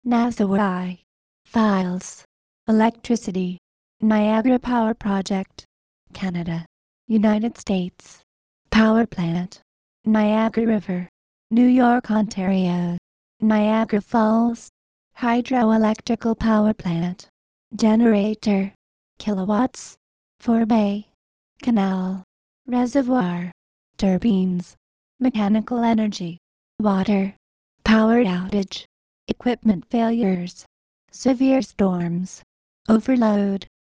NASA Files. Electricity. Niagara Power Project. Canada. United States. Power Plant. Niagara River. New York, Ontario. Niagara Falls. Hydroelectrical Power Plant. Generator. Kilowatts. Forebay. Canal. Reservoir. Turbines. Mechanical energy. Water. Power outage. Equipment failures. Severe storms. Overload.